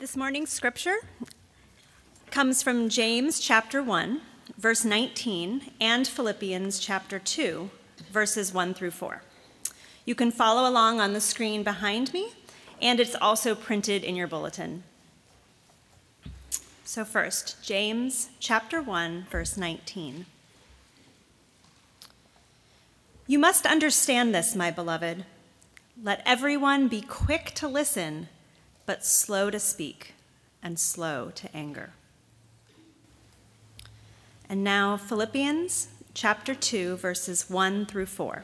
This morning's scripture comes from James chapter 1, verse 19, and Philippians chapter 2, verses 1 through 4. You can follow along on the screen behind me, and it's also printed in your bulletin. So first, James chapter 1, verse 19. You must understand this, my beloved. Let everyone be quick to listen, but slow to speak and slow to anger. And now Philippians chapter 2, verses 1 through 4.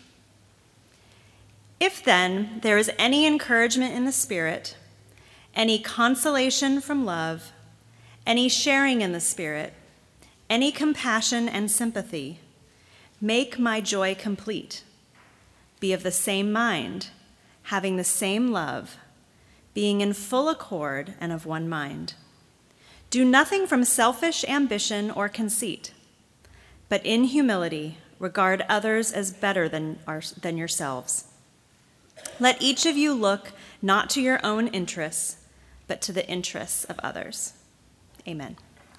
If then there is any encouragement in the Spirit, any consolation from love, any sharing in the Spirit, any compassion and sympathy, make my joy complete. Be of the same mind, having the same love, being in full accord and of one mind. Do nothing from selfish ambition or conceit, but in humility regard others as better than yourselves. Let each of you look not to your own interests, but to the interests of others. Amen.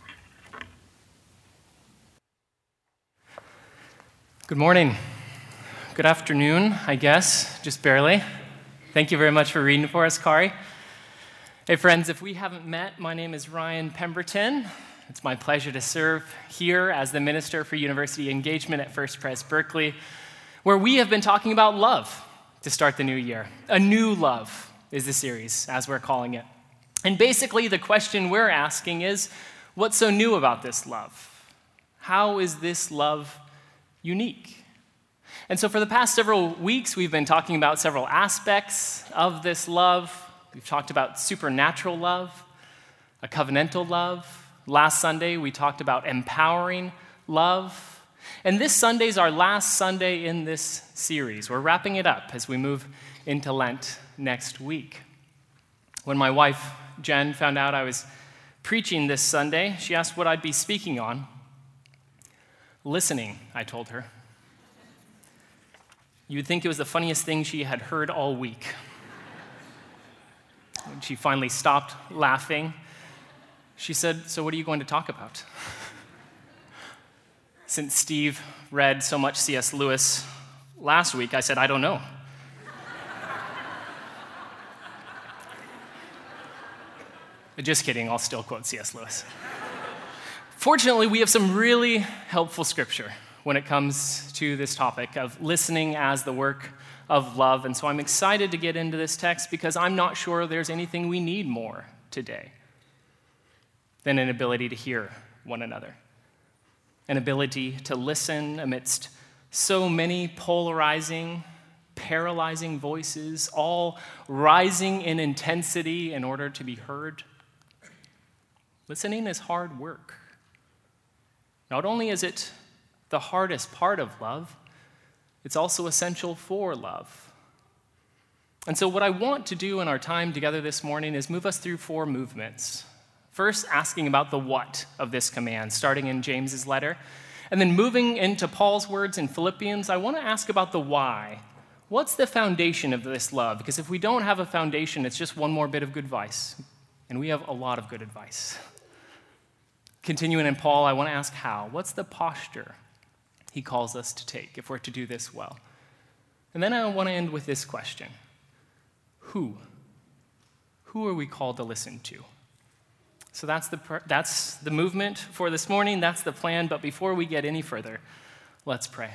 Good morning. Good afternoon, I guess, just barely. Thank you very much for reading for us, Kari. Hey friends, if we haven't met, my name is Ryan Pemberton. It's my pleasure to serve here as the Minister for University Engagement at First Pres Berkeley, where we have been talking about love to start the new year. A New Love is the series, as we're calling it. And basically the question we're asking is, what's so new about this love? How is this love unique? And so for the past several weeks, we've been talking about several aspects of this love. We've talked about supernatural love, a covenantal love. Last Sunday, we talked about empowering love. And this Sunday is our last Sunday in this series. We're wrapping it up as we move into Lent next week. When my wife, Jen, found out I was preaching this Sunday, she asked what I'd be speaking on. Listening, I told her. You'd think it was the funniest thing she had heard all week. When she finally stopped laughing, she said, "So what are you going to talk about?" Since Steve read so much C.S. Lewis last week, I said, "I don't know." Just kidding, I'll still quote C.S. Lewis. Fortunately, we have some really helpful scripture when it comes to this topic of listening as the work of love. And so I'm excited to get into this text because I'm not sure there's anything we need more today than an ability to hear one another, an ability to listen amidst so many polarizing, paralyzing voices, all rising in intensity in order to be heard. Listening is hard work. Not only is it the hardest part of love, it's also essential for love. And so what I want to do in our time together this morning is move us through four movements. First, asking about the what of this command, starting in James's letter. And then moving into Paul's words in Philippians, I want to ask about the why. What's the foundation of this love? Because if we don't have a foundation, it's just one more bit of good advice. And we have a lot of good advice. Continuing in Paul, I want to ask how. What's the posture he calls us to take if we're to do this well? And then I want to end with this question. Who? Who are we called to listen to? So that's the movement for this morning. That's the plan. But before we get any further, let's pray.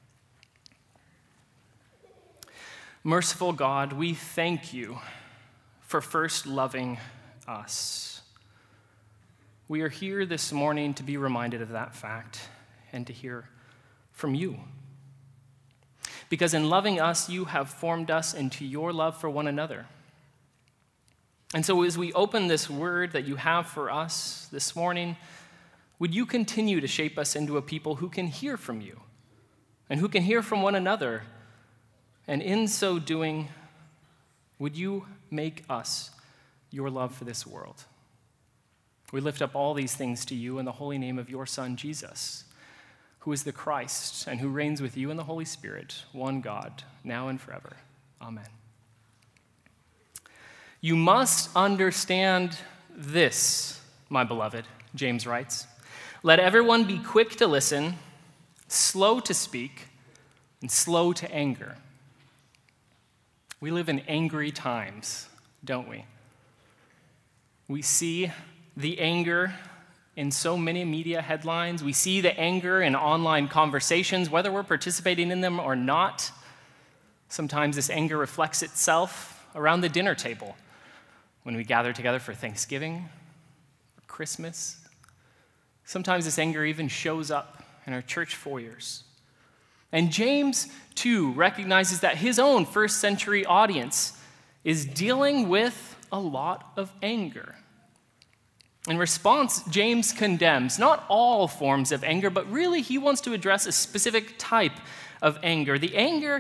Merciful God, we thank you for first loving us. We are here this morning to be reminded of that fact and to hear from you. Because in loving us, you have formed us into your love for one another. And so as we open this word that you have for us this morning, would you continue to shape us into a people who can hear from you and who can hear from one another? And in so doing, would you make us your love for this world? We lift up all these things to you in the holy name of your Son, Jesus, who is the Christ and who reigns with you in the Holy Spirit, one God, now and forever. Amen. You must understand this, my beloved, James writes. Let everyone be quick to listen, slow to speak, and slow to anger. We live in angry times, don't we? We see the anger in so many media headlines. We see the anger in online conversations, whether we're participating in them or not. Sometimes this anger reflects itself around the dinner table when we gather together for Thanksgiving or Christmas. Sometimes this anger even shows up in our church foyers. And James, too, recognizes that his own first century audience is dealing with a lot of anger. In response, James condemns not all forms of anger, but really he wants to address a specific type of anger. The anger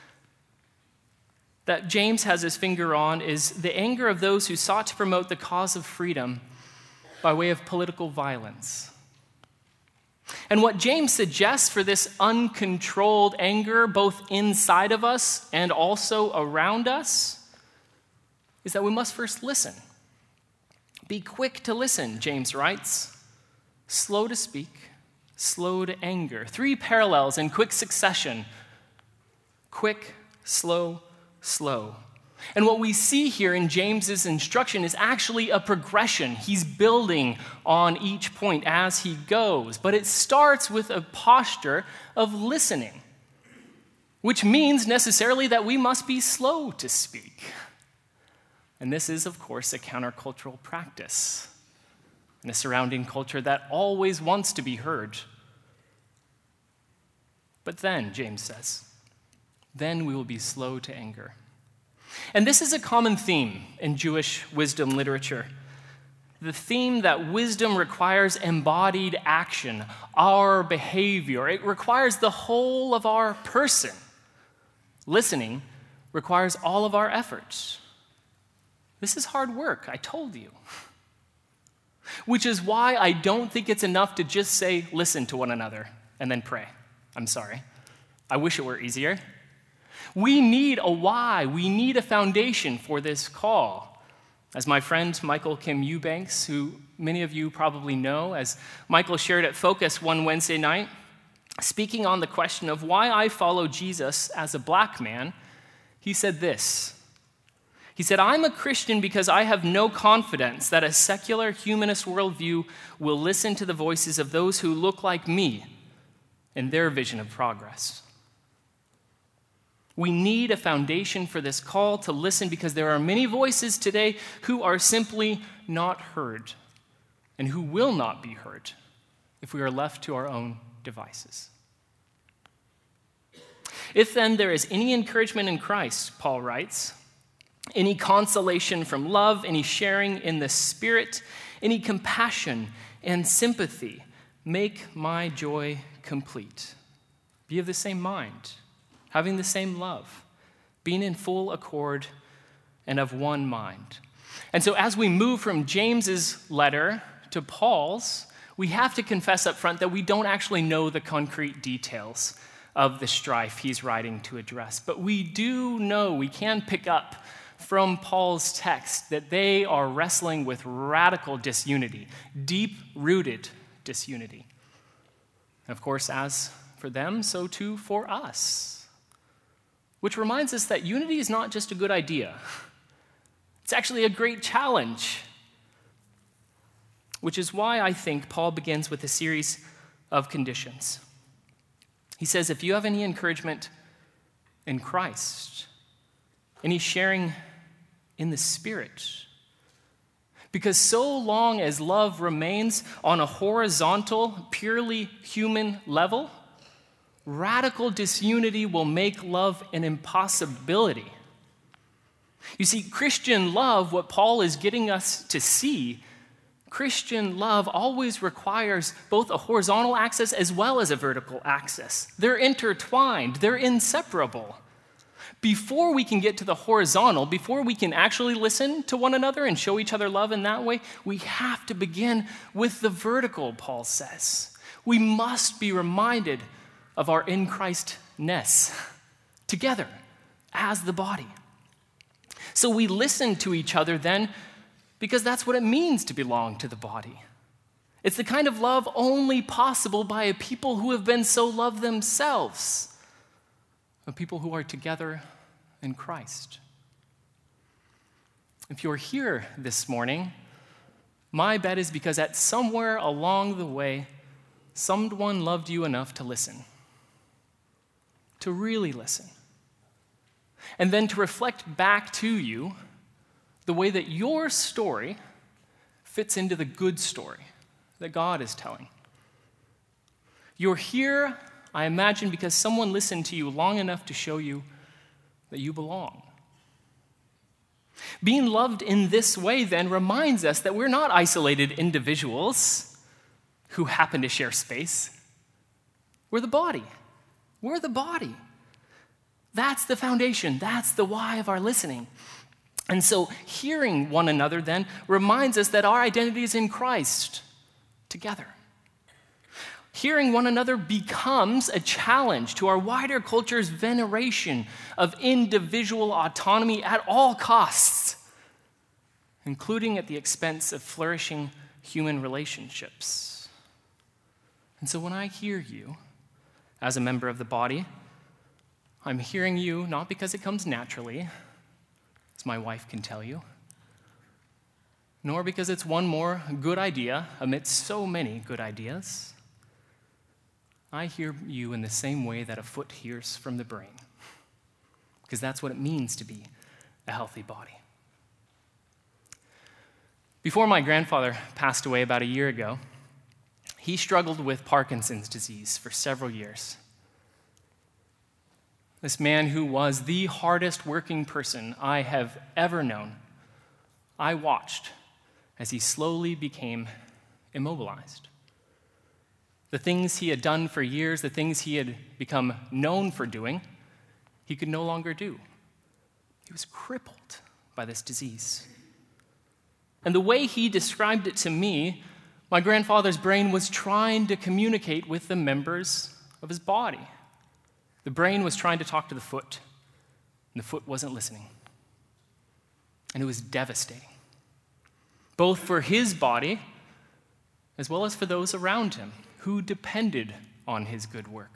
that James has his finger on is the anger of those who sought to promote the cause of freedom by way of political violence. And what James suggests for this uncontrolled anger, both inside of us and also around us, is that we must first listen. Be quick to listen, James writes. Slow to speak, slow to anger. 3 parallels in quick succession. Quick, slow, slow. And what we see here in James's instruction is actually a progression. He's building on each point as he goes. But it starts with a posture of listening, which means necessarily that we must be slow to speak. And this is, of course, a countercultural practice in a surrounding culture that always wants to be heard. But then, James says, then we will be slow to anger. And this is a common theme in Jewish wisdom literature. The theme that wisdom requires embodied action, our behavior. It requires the whole of our person. Listening requires all of our efforts. This is hard work, I told you. Which is why I don't think it's enough to just say, listen to one another, and then pray. I'm sorry. I wish it were easier. We need a why. We need a foundation for this call. As my friend Michael Kim Eubanks, who many of you probably know, as Michael shared at Focus one Wednesday night, speaking on the question of why I follow Jesus as a black man, he said this. He said, I'm a Christian because I have no confidence that a secular humanist worldview will listen to the voices of those who look like me in their vision of progress. We need a foundation for this call to listen because there are many voices today who are simply not heard and who will not be heard if we are left to our own devices. If then there is any encouragement in Christ, Paul writes, any consolation from love, any sharing in the Spirit, any compassion and sympathy, make my joy complete. Be of the same mind, having the same love, being in full accord and of one mind. And so as we move from James's letter to Paul's, we have to confess up front that we don't actually know the concrete details of the strife he's writing to address. But we do know, we can pick up from Paul's text that they are wrestling with radical disunity, deep-rooted disunity. And of course, as for them, so too for us. Which reminds us that unity is not just a good idea. It's actually a great challenge. Which is why I think Paul begins with a series of conditions. He says, if you have any encouragement in Christ, any sharing in the Spirit, because so long as love remains on a horizontal, purely human level, radical disunity will make love an impossibility. You see, Christian love, what Paul is getting us to see, Christian love always requires both a horizontal axis as well as a vertical axis. They're intertwined, they're inseparable. Before we can get to the horizontal, before we can actually listen to one another and show each other love in that way, we have to begin with the vertical, Paul says. We must be reminded of our in Christ-ness together as the body. So we listen to each other then because that's what it means to belong to the body. It's the kind of love only possible by a people who have been so loved themselves, a people who are together in Christ. If you're here this morning, my bet is because at somewhere along the way, someone loved you enough to listen, to really listen, and then to reflect back to you the way that your story fits into the good story that God is telling. You're here, I imagine, because someone listened to you long enough to show you that you belong. Being loved in this way then reminds us that we're not isolated individuals who happen to share space. We're the body. We're the body. That's the foundation. That's the why of our listening. And so hearing one another then reminds us that our identity is in Christ together. Hearing one another becomes a challenge to our wider culture's veneration of individual autonomy at all costs, including at the expense of flourishing human relationships. And so when I hear you as a member of the body, I'm hearing you not because it comes naturally, as my wife can tell you, nor because it's one more good idea amidst so many good ideas. I hear you in the same way that a foot hears from the brain, because that's what it means to be a healthy body. Before my grandfather passed away about a year ago, he struggled with Parkinson's disease for several years. This man who was the hardest working person I have ever known, I watched as he slowly became immobilized. The things he had done for years, the things he had become known for doing, he could no longer do. He was crippled by this disease. And the way he described it to me, my grandfather's brain was trying to communicate with the members of his body. The brain was trying to talk to the foot, and the foot wasn't listening. And it was devastating, both for his body as well as for those around him who depended on his good work.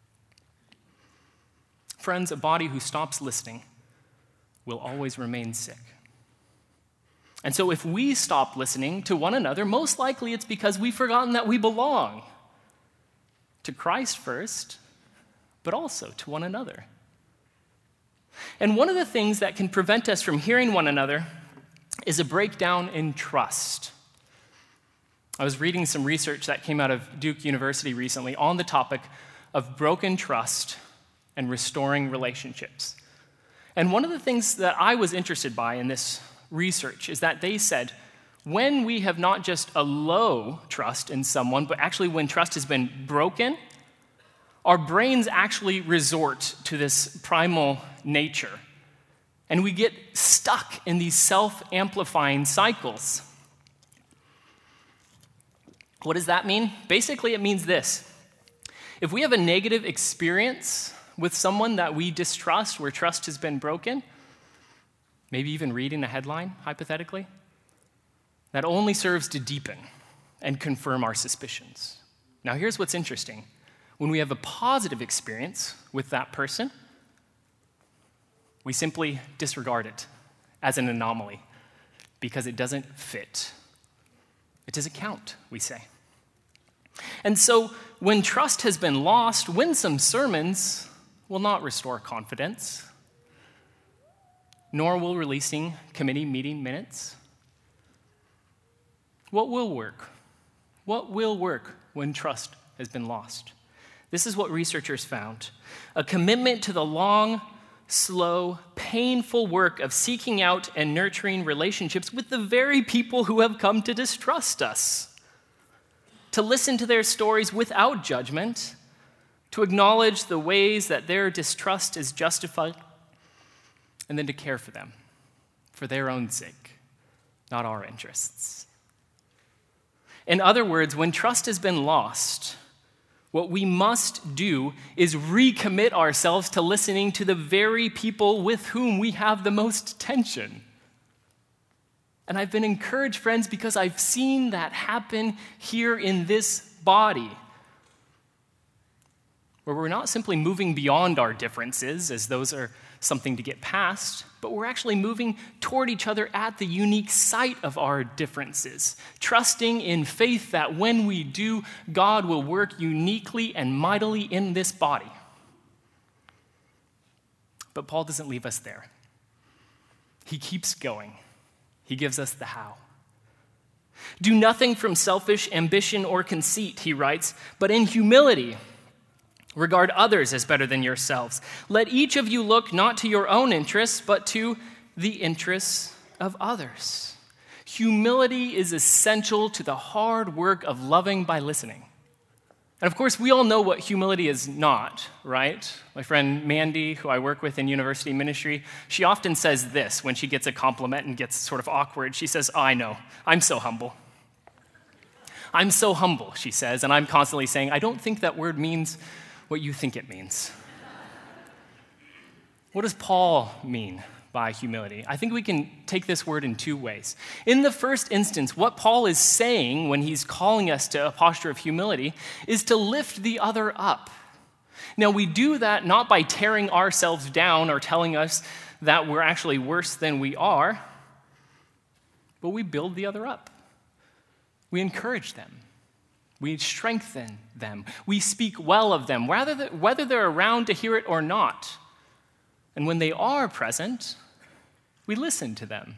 Friends, a body who stops listening will always remain sick. And so if we stop listening to one another, most likely it's because we've forgotten that we belong to Christ first, but also to one another. And one of the things that can prevent us from hearing one another is a breakdown in trust. I was reading some research that came out of Duke University recently on the topic of broken trust and restoring relationships. And one of the things that I was interested by in this research is that they said when we have not just a low trust in someone, but actually when trust has been broken, our brains actually resort to this primal nature. And we get stuck in these self-amplifying cycles. What does that mean? Basically, it means this. If we have a negative experience with someone that we distrust, where trust has been broken, maybe even reading a headline, hypothetically, that only serves to deepen and confirm our suspicions. Now, here's what's interesting. When we have a positive experience with that person, we simply disregard it as an anomaly because it doesn't fit. It doesn't count, we say. And so when trust has been lost, winsome sermons will not restore confidence, nor will releasing committee meeting minutes. What will work? What will work when trust has been lost? This is what researchers found. A commitment to the long, slow, painful work of seeking out and nurturing relationships with the very people who have come to distrust us. To listen to their stories without judgment, to acknowledge the ways that their distrust is justified, and then to care for them, for their own sake, not our interests. In other words, when trust has been lost, what we must do is recommit ourselves to listening to the very people with whom we have the most tension. And I've been encouraged, friends, because I've seen that happen here in this body, where we're not simply moving beyond our differences, as those are something to get past, but we're actually moving toward each other at the unique site of our differences, trusting in faith that when we do, God will work uniquely and mightily in this body. But Paul doesn't leave us there. He keeps going. He gives us the how. Do nothing from selfish ambition or conceit, he writes, but in humility regard others as better than yourselves. Let each of you look not to your own interests, but to the interests of others. Humility is essential to the hard work of loving by listening. And of course, we all know what humility is not, right? My friend Mandy, who I work with in university ministry, she often says this when she gets a compliment and gets sort of awkward. She says, I know, I'm so humble. I'm so humble, she says, and I'm constantly saying, I don't think that word means what you think it means. What does Paul mean by humility? I think we can take this word in two ways. In the first instance, what Paul is saying when he's calling us to a posture of humility is to lift the other up. Now, we do that not by tearing ourselves down or telling us that we're actually worse than we are, but we build the other up. We encourage them. We strengthen them. We speak well of them, whether they're around to hear it or not. And when they are present, we listen to them.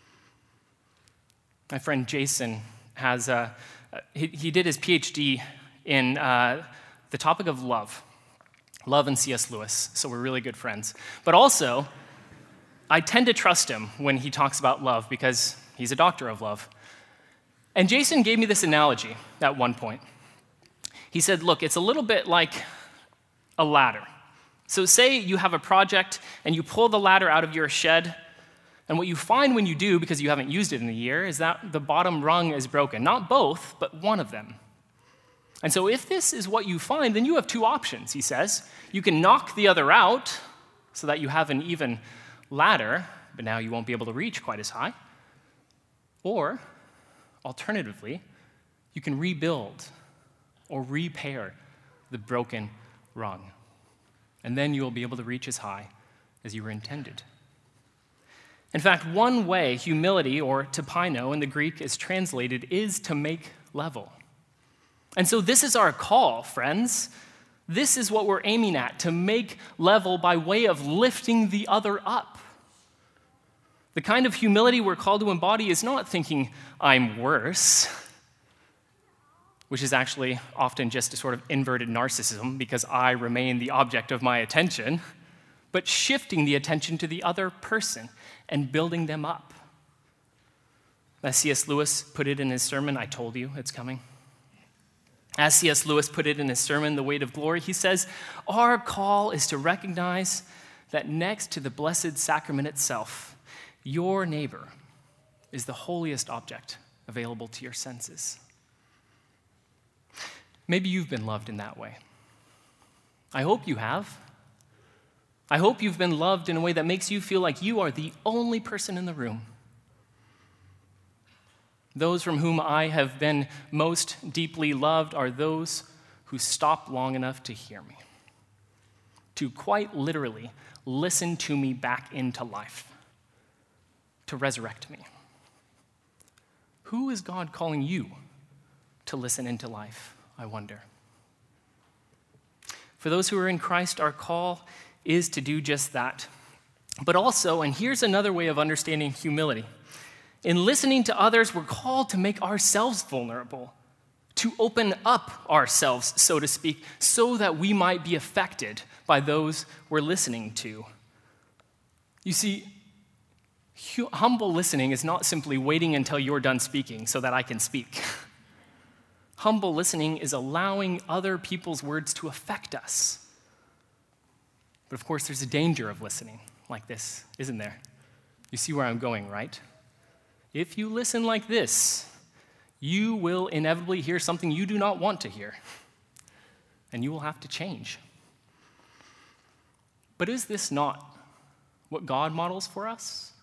My friend Jason has he did his PhD in the topic of love and C.S. Lewis, so we're really good friends. But also, I tend to trust him when he talks about love because he's a doctor of love. And Jason gave me this analogy at one point. He said, look, it's a little bit like a ladder. So say you have a project and you pull the ladder out of your shed, and what you find when you do, because you haven't used it in a year, is that the bottom rung is broken. Not both, but one of them. And so if this is what you find, then you have two options, he says. You can knock the other out so that you have an even ladder, but now you won't be able to reach quite as high. Or alternatively, you can rebuild or repair the broken rung, and then you will be able to reach as high as you were intended. In fact, one way humility, or tapaino in the Greek is translated, is to make level. And so this is our call, friends. This is what we're aiming at, to make level by way of lifting the other up. The kind of humility we're called to embody is not thinking, I'm worse, which is actually often just a sort of inverted narcissism because I remain the object of my attention, but shifting the attention to the other person and building them up. As C.S. Lewis put it in his sermon, I told you it's coming. As C.S. Lewis put it in his sermon, The Weight of Glory, he says, our call is to recognize that next to the blessed sacrament itself, your neighbor is the holiest object available to your senses. Maybe you've been loved in that way. I hope you have. I hope you've been loved in a way that makes you feel like you are the only person in the room. Those from whom I have been most deeply loved are those who stop long enough to hear me, to quite literally listen to me back into life, to resurrect me. Who is God calling you to listen into life, I wonder? For those who are in Christ, our call is to do just that. But also, and here's another way of understanding humility, in listening to others, we're called to make ourselves vulnerable, to open up ourselves, so to speak, so that we might be affected by those we're listening to. You see, humble listening is not simply waiting until you're done speaking so that I can speak. Humble listening is allowing other people's words to affect us. But of course, there's a danger of listening like this, isn't there? You see where I'm going, right? If you listen like this, you will inevitably hear something you do not want to hear. and you will have to change. But is this not what God models for us?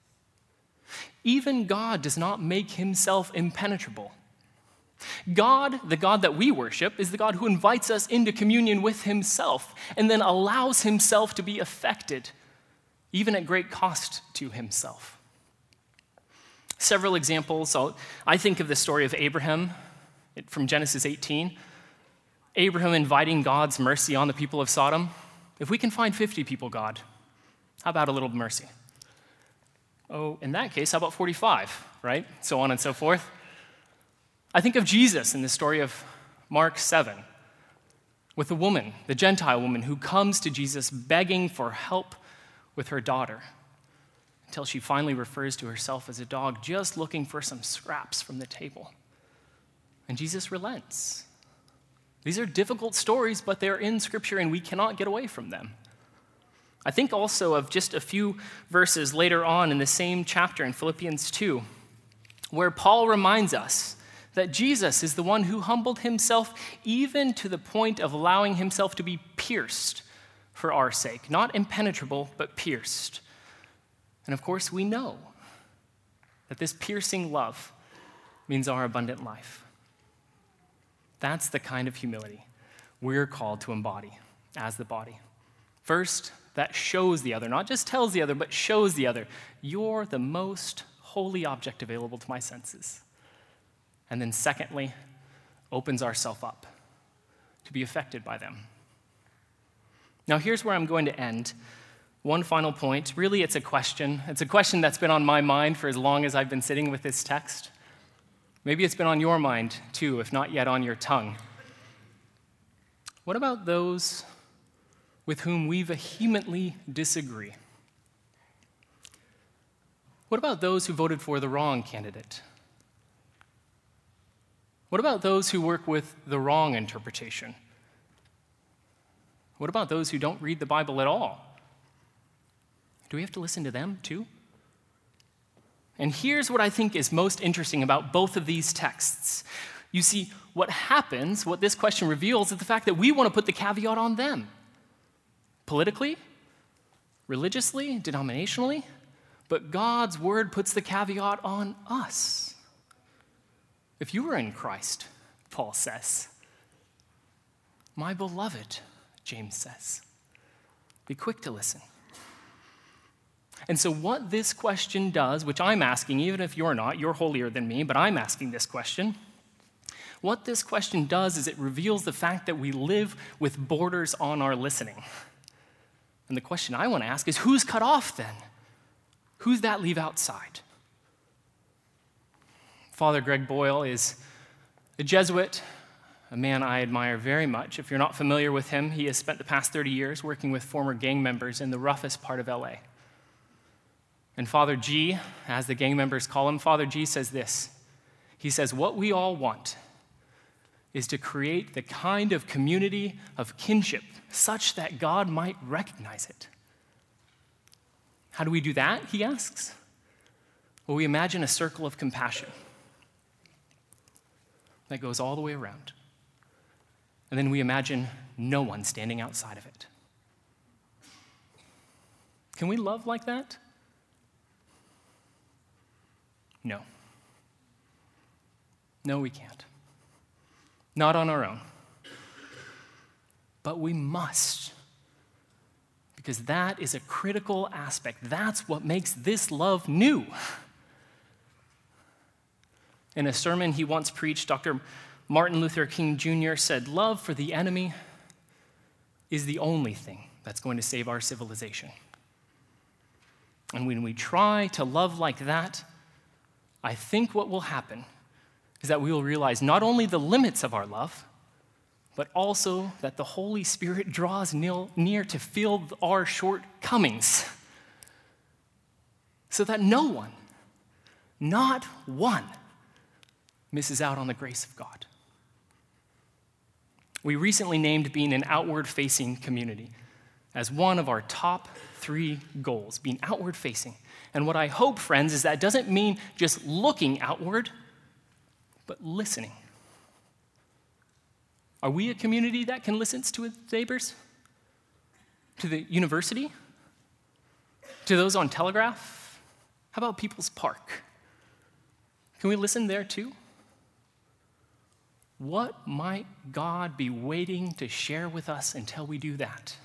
Even God does not make himself impenetrable. God, the God that we worship, is the God who invites us into communion with himself and then allows himself to be affected, even at great cost to himself. Several examples. I think of the story of Abraham from Genesis 18. Abraham inviting God's mercy on the people of Sodom. If we can find 50 people, God, how about a little mercy? Oh, in that case, how about 45, right? So on and so forth. I think of Jesus in the story of Mark 7 with the woman, the Gentile woman, who comes to Jesus begging for help with her daughter until she finally refers to herself as a dog just looking for some scraps from the table. And Jesus relents. These are difficult stories, but they're in Scripture and we cannot get away from them. I think also of just a few verses later on in the same chapter in Philippians 2, where Paul reminds us that Jesus is the one who humbled himself even to the point of allowing himself to be pierced for our sake. Not impenetrable, but pierced. And of course, we know that this piercing love means our abundant life. That's the kind of humility we're called to embody as the body. First, that shows the other, not just tells the other, but shows the other, you're the most holy object available to my senses. And then secondly, opens ourselves up to be affected by them. Now here's where I'm going to end. One final point. Really, it's a question. It's a question that's been on my mind for as long as I've been sitting with this text. Maybe it's been on your mind too, if not yet on your tongue. What about those with whom we vehemently disagree? What about those who voted for the wrong candidate? What about those who work with the wrong interpretation? What about those who don't read the Bible at all? Do we have to listen to them too? And here's what I think is most interesting about both of these texts. You see, what happens, what this question reveals, is the fact that we want to put the caveat on them. Politically, religiously, denominationally, but God's word puts the caveat on us. If you are in Christ, Paul says, my beloved, James says, be quick to listen. And so what this question does, which I'm asking, even if you're not, you're holier than me, but I'm asking this question. What this question does is it reveals the fact that we live with borders on our listening. And the question I want to ask is, who's cut off then? Who's that leave outside? Father Greg Boyle is a Jesuit, a man I admire very much. If you're not familiar with him, he has spent the past 30 years working with former gang members in the roughest part of LA. And Father G, as the gang members call him, Father G says this. He says, what we all want is to create the kind of community of kinship such that God might recognize it. How do we do that, he asks? Well, we imagine a circle of compassion that goes all the way around. And then we imagine no one standing outside of it. Can we love like that? No. No, we can't. Not on our own. But we must. Because that is a critical aspect. That's what makes this love new. In a sermon he once preached, Dr. Martin Luther King Jr. said, love for the enemy is the only thing that's going to save our civilization. And when we try to love like that, I think what will happen is that we will realize not only the limits of our love, but also that the Holy Spirit draws near to fill our shortcomings so that no one, not one, misses out on the grace of God. We recently named being an outward-facing community as one of our top 3 goals, being outward-facing. And what I hope, friends, is that doesn't mean just looking outward, but listening. Are we a community that can listen to its neighbors? To the university? To those on Telegraph? How about People's Park? Can we listen there too? What might God be waiting to share with us until we do that?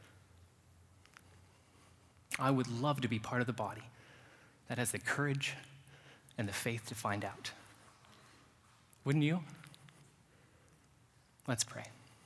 I would love to be part of the body that has the courage and the faith to find out. Wouldn't you? Let's pray.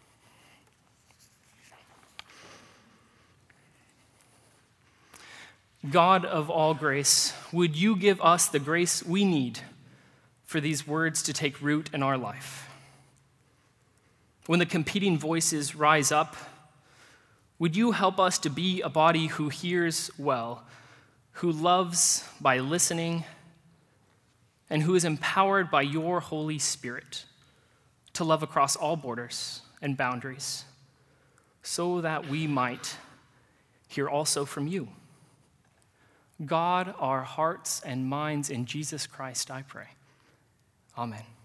God of all grace, would you give us the grace we need for these words to take root in our life? When the competing voices rise up, would you help us to be a body who hears well, who loves by listening, and who is empowered by your Holy Spirit to love across all borders and boundaries, so that we might hear also from you. God, our hearts and minds in Jesus Christ, I pray. Amen.